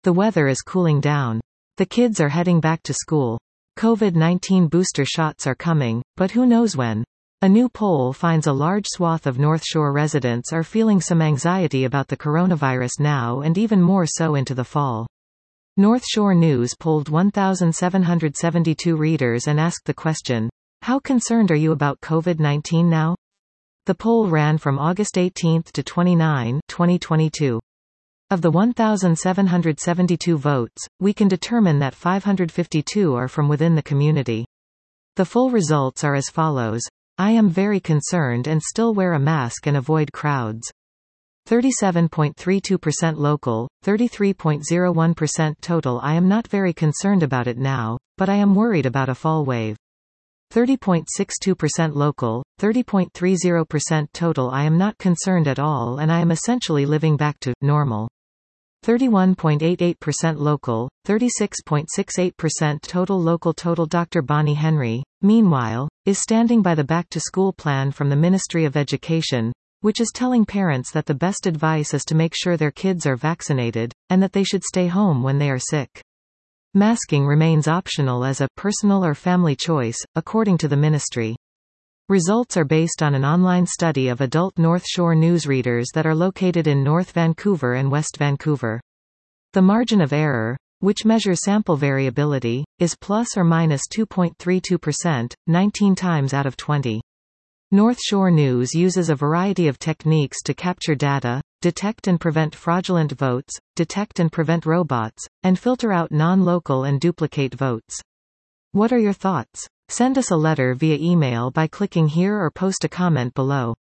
The weather is cooling down. The kids are heading back to school. COVID-19 booster shots are coming, but who knows when? A new poll finds a large swath of North Shore residents are feeling some anxiety about the coronavirus now and even more so into the fall. North Shore News polled 1,772 readers and asked the question, "How concerned are you about COVID-19 now?" The poll ran from August 18 to 29, 2022. Of the 1,772 votes, we can determine that 552 are from within the community. The full results are as follows. I am very concerned and still wear a mask and avoid crowds. 37.32% local, 33.01% total. I am not very concerned about it now, but I am worried about a fall wave. 30.62% local, 30.30% total. I am not concerned at all and I am essentially living back to normal. 31.88% local, 36.68% total local total. Dr. Bonnie Henry, meanwhile, is standing by the back-to-school plan from the Ministry of Education, which is telling parents that the best advice is to make sure their kids are vaccinated, and that they should stay home when they are sick. Masking remains optional as a personal or family choice, according to the ministry. Results are based on an online study of adult North Shore News readers that are located in North Vancouver and West Vancouver. The margin of error, which measures sample variability, is plus or minus 2.32%, 19 times out of 20. North Shore News uses a variety of techniques to capture data, detect and prevent fraudulent votes, detect and prevent robots, and filter out non-local and duplicate votes. What are your thoughts? Send us a letter via email by clicking here or post a comment below.